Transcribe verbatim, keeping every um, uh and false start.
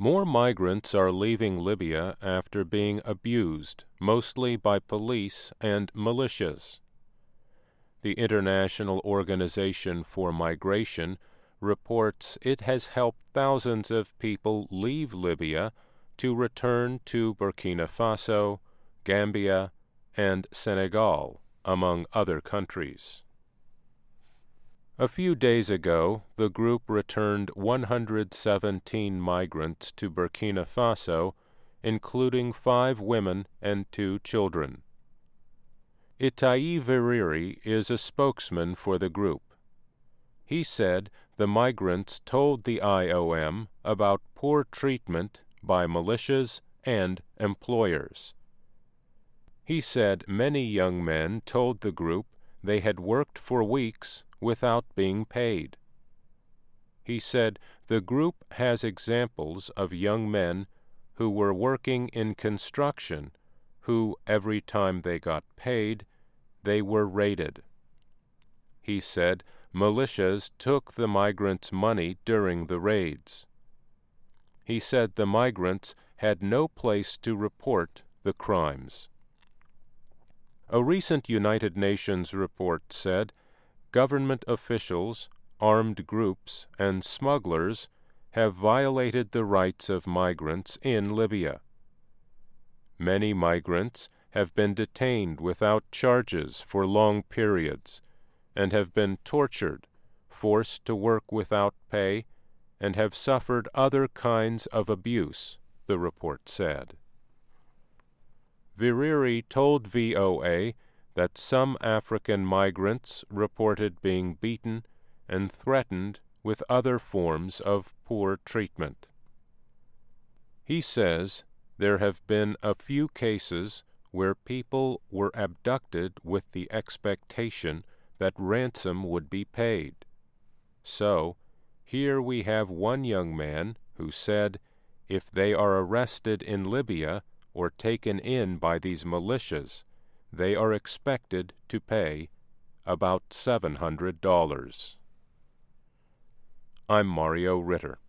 More migrants are leaving Libya after being abused, mostly by police and militias. The International Organization for Migration reports it has helped thousands of people leave Libya to return to Burkina Faso, Gambia, and Senegal, among other countries. A few days ago, the group returned one hundred seventeen migrants to Burkina Faso, including five women and two children. Itai Viriri is a spokesman for the group. He said the migrants told the I O M about poor treatment by militias and employers. He said many young men told the group they had worked for weeks without being paid. He said the group has examples of young men who were working in construction who, every time they got paid, they were raided. He said militias took the migrants' money during the raids. He said the migrants had no place to report the crimes. A recent United Nations report said government officials, armed groups, and smugglers have violated the rights of migrants in Libya. Many migrants have been detained without charges for long periods and have been tortured, forced to work without pay, and have suffered other kinds of abuse, the report said. Viriri told V O A that some African migrants reported being beaten and threatened with other forms of poor treatment. He says there have been a few cases where people were abducted with the expectation that ransom would be paid. So, here we have one young man who said if they are arrested in Libya or taken in by these militias, they are expected to pay about seven hundred dollars. I'm Mario Ritter.